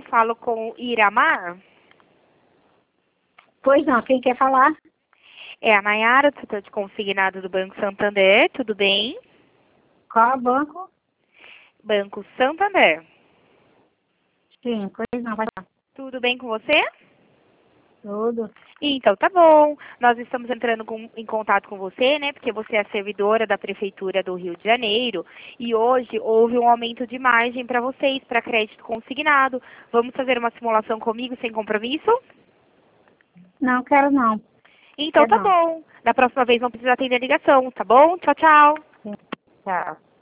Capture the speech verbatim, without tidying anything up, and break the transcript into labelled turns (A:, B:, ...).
A: Falo com Iramar.
B: Pois não, quem quer falar?
A: É a Nayara, do setor de consignado do Banco Santander. Tudo bem?
B: Qual é o banco?
A: Banco Santander.
B: Sim, pois não, vai lá.
A: Tudo bem com você?
B: Tudo.
A: Então, tá bom. Nós estamos entrando com- em contato com você, né? Porque você é servidora da Prefeitura do Rio de Janeiro. E hoje houve um aumento de margem para vocês, para crédito consignado. Vamos fazer uma simulação comigo sem compromisso?
B: Não, quero não.
A: Então,
B: Quero
A: tá
B: não.
A: bom. Da próxima vez não precisa atender a ligação, tá bom? Tchau, tchau.
B: Tchau.